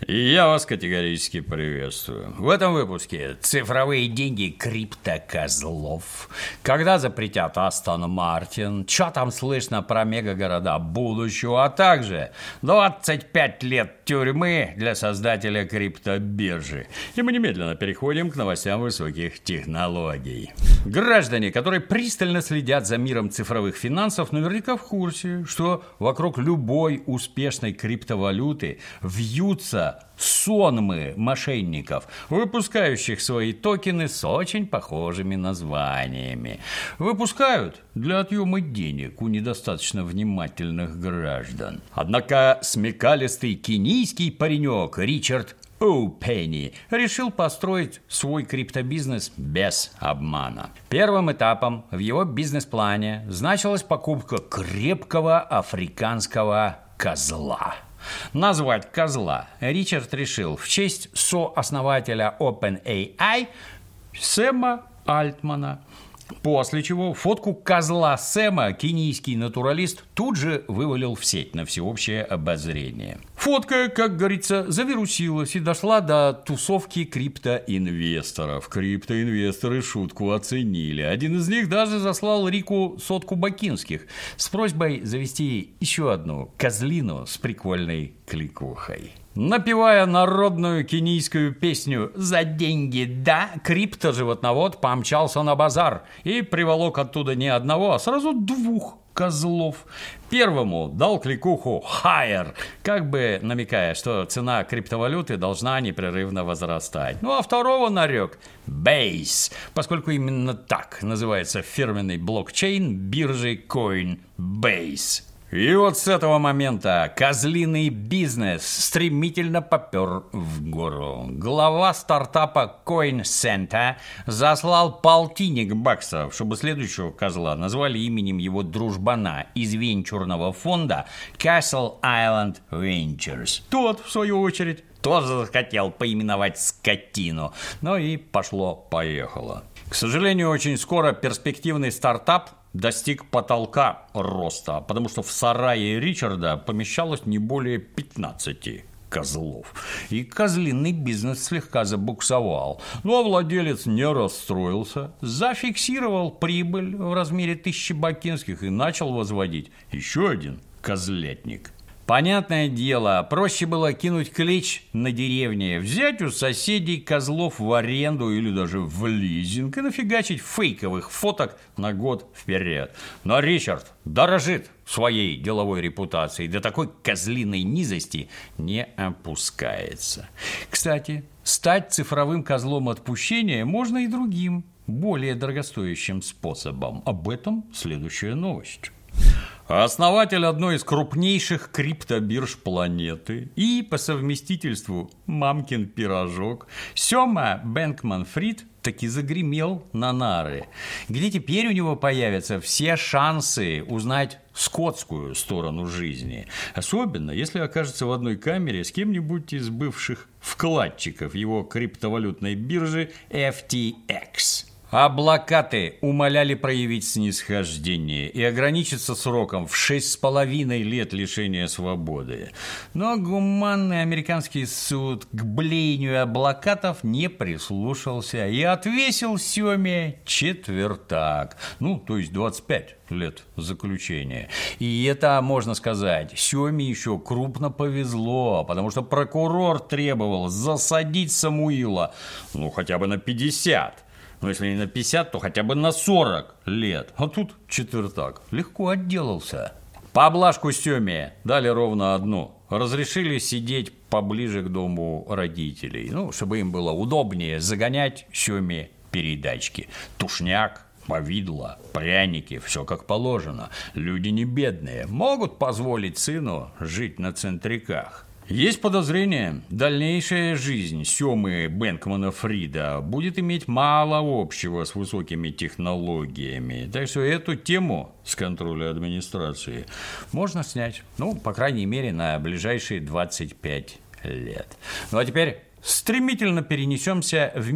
И я вас категорически приветствую. В этом выпуске цифровые деньги криптокозлов. Когда запретят Астон Мартин? Что там слышно про мегагорода будущего? А также 25 лет тюрьмы для создателя криптобиржи. И мы немедленно переходим к новостям высоких технологий. Граждане, которые пристально следят за миром цифровых финансов, наверняка в курсе, что вокруг любой успешной криптовалюты вьются сонмы мошенников, выпускающих свои токены с очень похожими названиями. Выпускают для отъема денег у недостаточно внимательных граждан. Однако смекалистый кенийский паренек Ричард О'Пенни решил построить свой криптобизнес без обмана. Первым этапом в его бизнес-плане значилась покупка крепкого африканского козла. Назвать козла Ричард решил в честь сооснователя OpenAI Сэма Альтмана. После чего фотку козла Сэма кенийский натуралист тут же вывалил в сеть на всеобщее обозрение. Фотка, как говорится, завирусилась и дошла до тусовки криптоинвесторов. Криптоинвесторы шутку оценили. Один из них даже заслал Рику 100 бакинских с просьбой завести еще одну козлину с прикольной кликухой. Напевая народную кенийскую песню «За деньги, да», криптоживотновод помчался на базар и приволок оттуда не одного, а сразу 2 козлов. Первому дал кликуху «Higher», как бы намекая, что цена криптовалюты должна непрерывно возрастать. Ну а второго нарек «Base», поскольку именно так называется фирменный блокчейн биржи Coinbase. И вот с этого момента козлиный бизнес стремительно попер в гору. Глава стартапа CoinCenter заслал $1,000 чтобы следующего козла назвали именем его дружбана из венчурного фонда Castle Island Ventures. Тот, в свою очередь, тоже захотел поименовать скотину. Ну и пошло-поехало. К сожалению, очень скоро перспективный стартап достиг потолка роста, потому что в сарае Ричарда помещалось не более 15 козлов. И козлиный бизнес слегка забуксовал. Но владелец не расстроился, зафиксировал прибыль в размере 1000 бакинских и начал возводить еще один козлятник. Понятное дело, проще было кинуть клич на деревне, взять у соседей козлов в аренду или даже в лизинг и нафигачить фейковых фоток на год вперед. Но Ричард дорожит своей деловой репутацией, до такой козлиной низости не опускается. Кстати, стать цифровым козлом отпущения можно и другим, более дорогостоящим способом. Об этом следующая новость. Основатель одной из крупнейших криптобирж планеты и по совместительству мамкин пирожок Сёма Бэнкман-Фрид таки загремел на нары, где теперь у него появятся все шансы узнать скотскую сторону жизни. Особенно, если окажется в одной камере с кем-нибудь из бывших вкладчиков его криптовалютной биржи FTX. Облакаты умоляли проявить снисхождение и ограничиться сроком в 6,5 лет лишения свободы. Но гуманный американский суд к блению облакатов не прислушался и отвесил Сёме четвертак, то есть 25 лет заключения. И это, можно сказать, Сёме еще крупно повезло, потому что прокурор требовал засадить Самуила, хотя бы на 50. Но если не на 50, то хотя бы на 40 лет. А тут четвертак. Легко отделался. Поблажку Сёме дали ровно одну. Разрешили сидеть поближе к дому родителей. Чтобы им было удобнее загонять Сёме передачки. Тушняк, повидло, пряники, все как положено. Люди не бедные, могут позволить сыну жить на центриках. Есть подозрение, дальнейшая жизнь Сёмы Бэнкмана-Фрида будет иметь мало общего с высокими технологиями. Так что эту тему с контроля администрации можно снять, по крайней мере, на ближайшие 25 лет. А теперь стремительно перенесемся в мир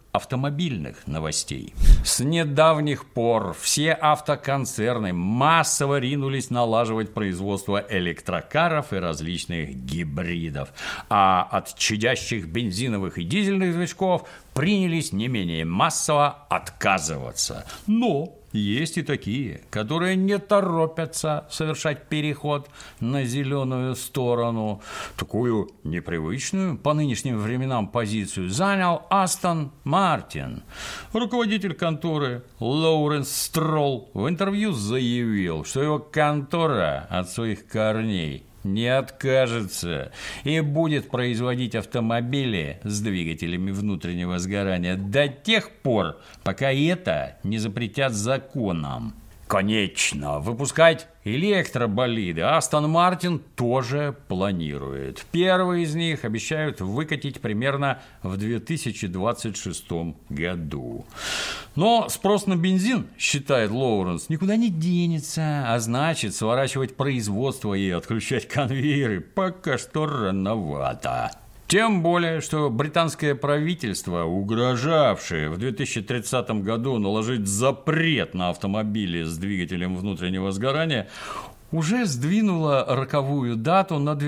автомобильных новостей. С недавних пор все автоконцерны массово ринулись налаживать производство электрокаров и различных гибридов, а от чадящих бензиновых и дизельных движков принялись не менее массово отказываться. Но есть и такие, которые не торопятся совершать переход на зеленую сторону. Такую непривычную по нынешним временам позицию занял Астон Мартин. Руководитель конторы Лоуренс Стролл в интервью заявил, что его контора от своих корней не откажется и будет производить автомобили с двигателями внутреннего сгорания до тех пор, пока это не запретят законом. Конечно, выпускать электроболиды Астон Мартин тоже планирует. Первый из них обещают выкатить примерно в 2026 году. Но спрос на бензин, считает Лоуренс, никуда не денется, а значит, сворачивать производство и отключать конвейеры пока что рановато. Тем более, что британское правительство, угрожавшее в 2030 году наложить запрет на автомобили с двигателем внутреннего сгорания, уже сдвинуло роковую дату на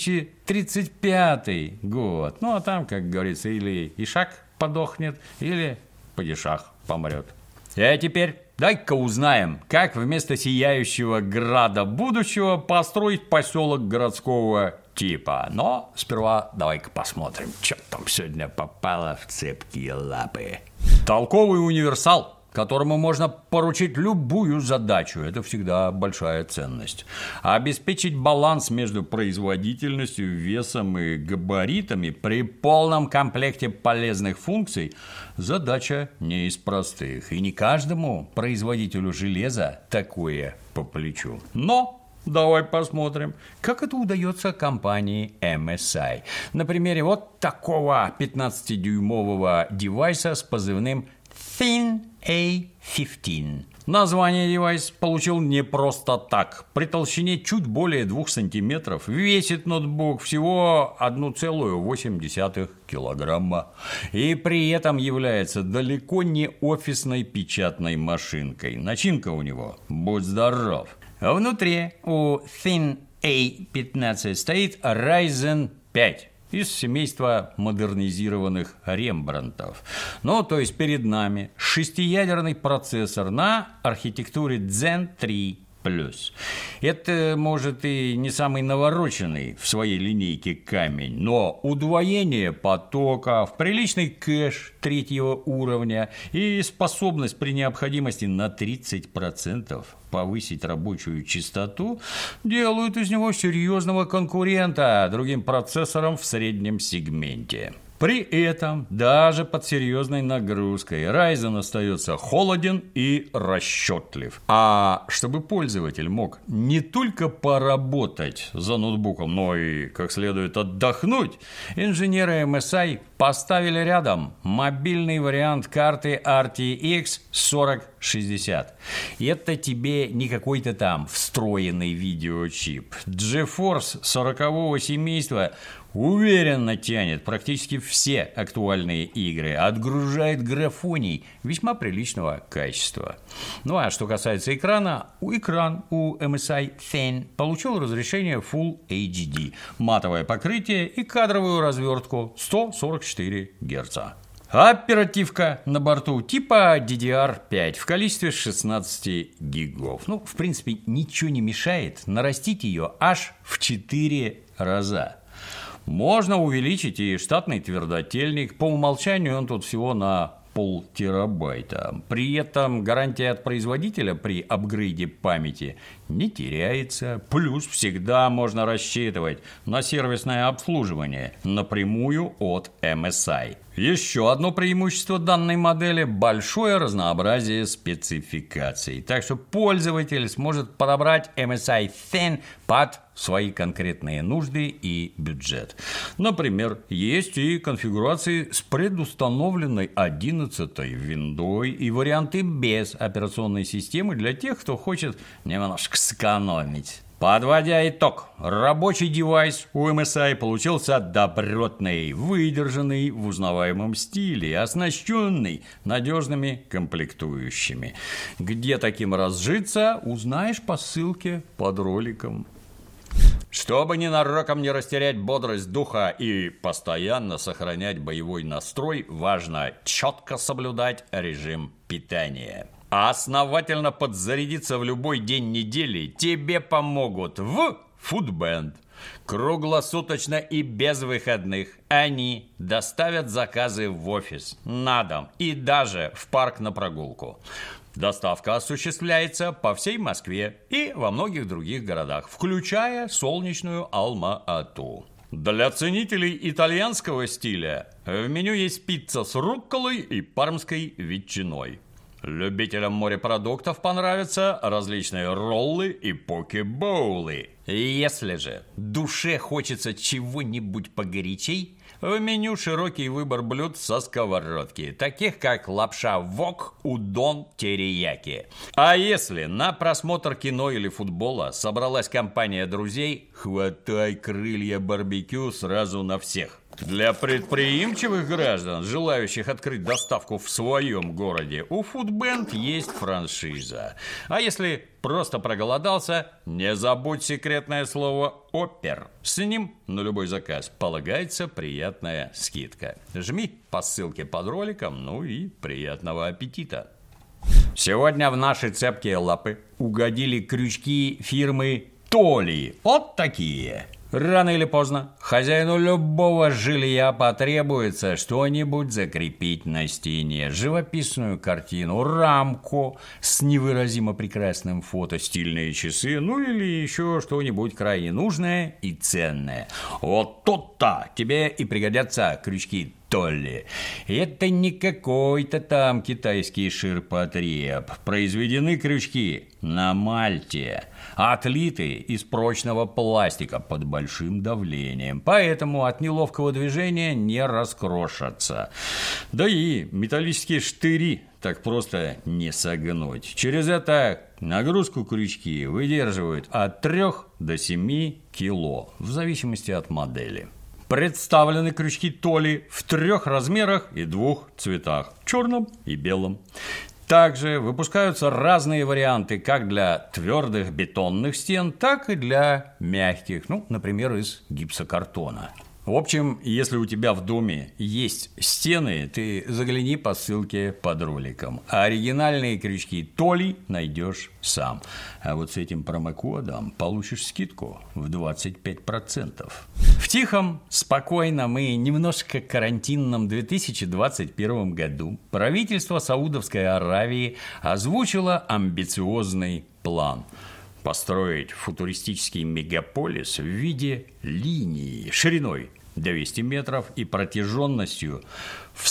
2035 год. Ну, а там, как говорится, или Ишак подохнет, или падишах помрет. А теперь дай-ка узнаем, как вместо сияющего града будущего построить поселок городского типа. Но сперва давай-ка посмотрим, что там сегодня попало в цепкие лапы. Толковый универсал, которому можно поручить любую задачу. Это всегда большая ценность. А обеспечить баланс между производительностью, весом и габаритами при полном комплекте полезных функций – задача не из простых. И не каждому производителю железа такое по плечу. Но давай посмотрим, как это удается компании MSI. На примере вот такого 15-дюймового девайса с позывным Thin A15. Название девайс получил не просто так. При толщине чуть более 2 сантиметров весит ноутбук всего 1,8 килограмма. И при этом является далеко не офисной печатной машинкой. Начинка у него, будь здоров. Внутри у Thin A15 стоит Ryzen 5 из семейства модернизированных Рембрандтов. Ну, то есть перед нами 6-ядерный процессор на архитектуре Zen 3+. Это, может, и не самый навороченный в своей линейке камень, но удвоение потоков, приличный кэш 3-го уровня и способность при необходимости на 30% повысить рабочую частоту делают из него серьезного конкурента другим процессорам в среднем сегменте. При этом даже под серьезной нагрузкой Ryzen остается холоден и расчетлив. А чтобы пользователь мог не только поработать за ноутбуком, но и как следует отдохнуть, инженеры MSI поставили рядом мобильный вариант карты RTX 4060. Это тебе не какой-то там встроенный видеочип. GeForce 40-го семейства уверенно тянет практически все актуальные игры, отгружает графоний весьма приличного качества. Ну а что касается экрана, экран у MSI Thin получил разрешение Full HD, матовое покрытие и кадровую развертку 144 Гц. Оперативка на борту типа DDR5 в количестве 16 гигов. Ну, в принципе, ничего не мешает нарастить ее аж в 4 раза. Можно увеличить и штатный твердотельник. По умолчанию он тут всего на 0,5 терабайта. При этом гарантия от производителя при апгрейде памяти не теряется. Плюс всегда можно рассчитывать на сервисное обслуживание напрямую от MSI. Еще одно преимущество данной модели – большое разнообразие спецификаций. Так что пользователь сможет подобрать MSI Thin под свои конкретные нужды и бюджет. Например, есть и конфигурации с предустановленной 11-й виндой и варианты без операционной системы для тех, кто хочет немножко сэкономить Подводя итог, рабочий девайс у MSI получился добротный, выдержанный в узнаваемом стиле, оснащенный надежными комплектующими. Где таким разжиться, узнаешь по ссылке под роликом. Чтобы ненароком не растерять бодрость духа и постоянно сохранять боевой настрой, важно четко соблюдать режим питания. А основательно подзарядиться в любой день недели тебе помогут в Foodband. Круглосуточно и без выходных они доставят заказы в офис, на дом и даже в парк на прогулку. Доставка осуществляется по всей Москве и во многих других городах, включая солнечную Алма-Ату. Для ценителей итальянского стиля в меню есть пицца с рукколой и пармской ветчиной. Любителям морепродуктов понравятся различные роллы и поке-боулы. Если же душе хочется чего-нибудь погорячей, в меню широкий выбор блюд со сковородки, таких как лапша вок, удон, терияки. А если на просмотр кино или футбола собралась компания друзей, хватай крылья барбекю сразу на всех. Для предприимчивых граждан, желающих открыть доставку в своем городе, у Foodband есть франшиза. А если просто проголодался, не забудь секретное слово «Опер». С ним на любой заказ полагается приятная скидка. Жми по ссылке под роликом, ну и приятного аппетита. Сегодня в наши цепкие лапы угодили крючки фирмы Толи. Вот такие. Рано или поздно хозяину любого жилья потребуется что-нибудь закрепить на стене. Живописную картину, рамку с невыразимо прекрасным фото, стильные часы, ну или еще что-нибудь крайне нужное и ценное. Вот тут-то тебе и пригодятся крючки Толли. Это не какой-то там китайский ширпотреб. Произведены крючки на Мальте, отлиты из прочного пластика под большим давлением, поэтому от неловкого движения не раскрошатся. Да и металлические штыри так просто не согнуть. Через это нагрузку крючки выдерживают от 3 до 7 кило, в зависимости от модели. Представлены крючки Толи в 3 размерах и 2 цветах – черном и белом. Также выпускаются разные варианты как для твердых бетонных стен, так и для мягких, ну, например, из гипсокартона. В общем, если у тебя в доме есть стены, ты загляни по ссылке под роликом. А оригинальные крючки Толи найдешь сам. А вот с этим промокодом получишь скидку в 25%. В тихом, спокойном и немножко карантинном 2021 году правительство Саудовской Аравии озвучило амбициозный план – построить футуристический мегаполис в виде линии шириной 200 метров и протяженностью в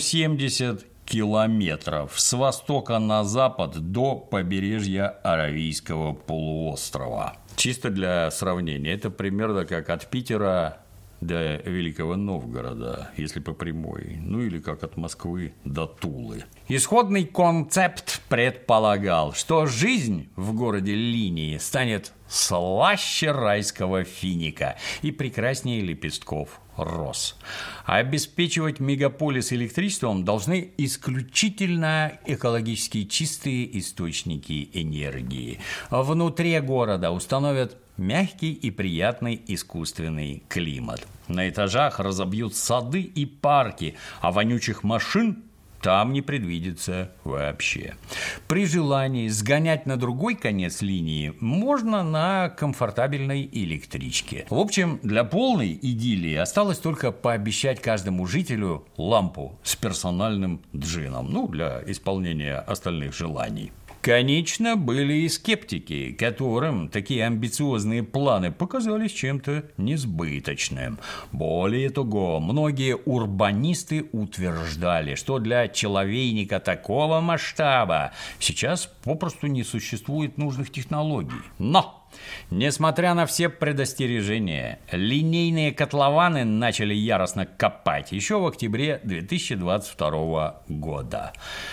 170 километров с востока на запад до побережья Аравийского полуострова. Чисто для сравнения, это примерно как от Питера до Великого Новгорода, если по прямой, ну или как от Москвы до Тулы. Исходный концепт предполагал, что жизнь в городе Линии станет слаще райского финика и прекраснее лепестков роз. Обеспечивать мегаполис электричеством должны исключительно экологически чистые источники энергии. Внутри города установят мягкий и приятный искусственный климат. На этажах разобьют сады и парки, а вонючих машин там не предвидится вообще. При желании сгонять на другой конец линии можно на комфортабельной электричке. В общем, для полной идиллии осталось только пообещать каждому жителю лампу с персональным джином, ну, для исполнения остальных желаний. Конечно, были и скептики, которым такие амбициозные планы показались чем-то несбыточным. Более того, многие урбанисты утверждали, что для человейника такого масштаба сейчас попросту не существует нужных технологий. Но, несмотря на все предостережения, линейные котлованы начали яростно копать еще в октябре 2022 года.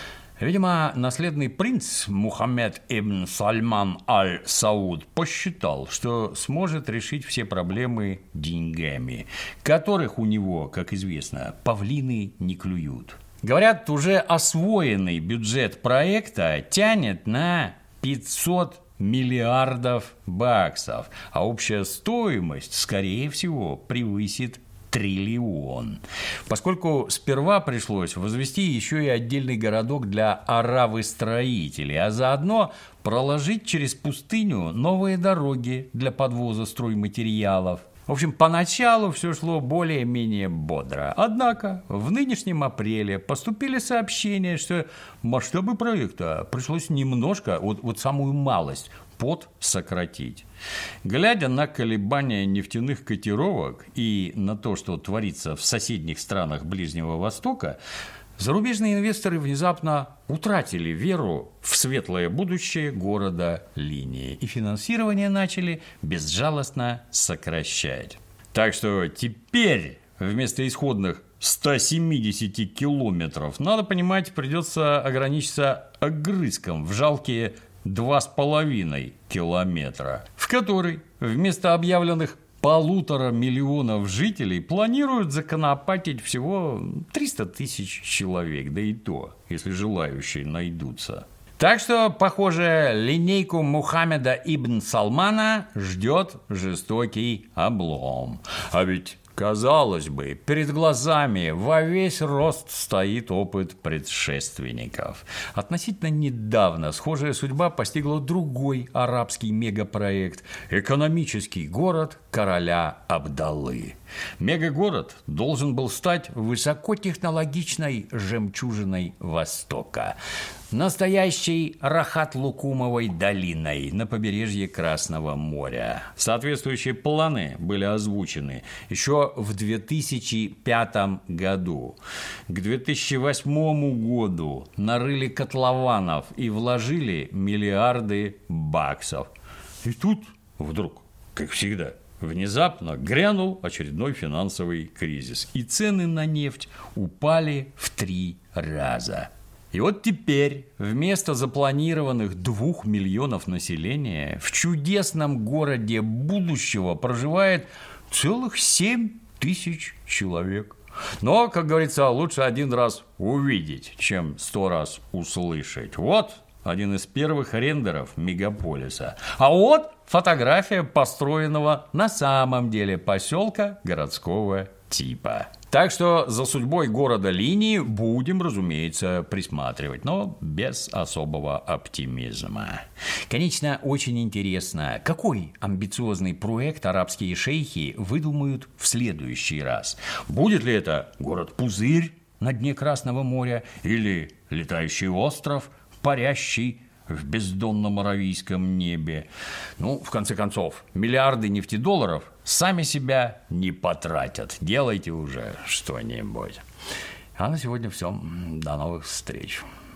Видимо, наследный принц Мухаммед ибн Сальман аль-Сауд посчитал, что сможет решить все проблемы деньгами, которых у него, как известно, павлины не клюют. Говорят, уже освоенный бюджет проекта тянет на 500 миллиардов баксов, а общая стоимость, скорее всего, превысит триллион. Поскольку сперва пришлось возвести еще и отдельный городок для аравы-строителей, а заодно проложить через пустыню новые дороги для подвоза стройматериалов. В общем, поначалу все шло более-менее бодро. Однако в нынешнем апреле поступили сообщения, что масштабы проекта пришлось немножко, вот самую малость, подсократить. Глядя на колебания нефтяных котировок и на то, что творится в соседних странах Ближнего Востока, зарубежные инвесторы внезапно утратили веру в светлое будущее города Линии и финансирование начали безжалостно сокращать. Так что теперь вместо исходных 170 километров, надо понимать, придется ограничиться огрызком в жалкие 2,5 километра, в который вместо объявленных 1,5 миллиона жителей планируют законопатить всего 300 тысяч человек, да и то, если желающие найдутся. Так что, похоже, линейку Мухаммеда ибн Салмана ждет жестокий облом. А ведь, казалось бы, перед глазами во весь рост стоит опыт предшественников. Относительно недавно схожая судьба постигла другой арабский мегапроект – экономический город короля Абдаллы. Мегагород должен был стать высокотехнологичной жемчужиной Востока, настоящей Рахат-Лукумовой долиной на побережье Красного моря. Соответствующие планы были озвучены еще в 2005 году. К 2008 году нарыли котлованов и вложили миллиарды баксов. И тут вдруг, как всегда, внезапно грянул очередной финансовый кризис, и цены на нефть упали в 3 раза. И вот теперь вместо запланированных 2 миллионов населения в чудесном городе будущего проживает целых 7 тысяч человек. Но, как говорится, лучше один раз увидеть, чем 100 раз услышать. Вот один из первых рендеров мегаполиса. А вот фотография построенного на самом деле поселка городского типа. Так что за судьбой города Линии будем, разумеется, присматривать, но без особого оптимизма. Конечно, очень интересно, какой амбициозный проект арабские шейхи выдумают в следующий раз. Будет ли это город-пузырь на дне Красного моря или летающий остров, парящий в бездонном аравийском небе? В конце концов, миллиарды нефтедолларов сами себя не потратят. Делайте уже что-нибудь. А на сегодня все. До новых встреч.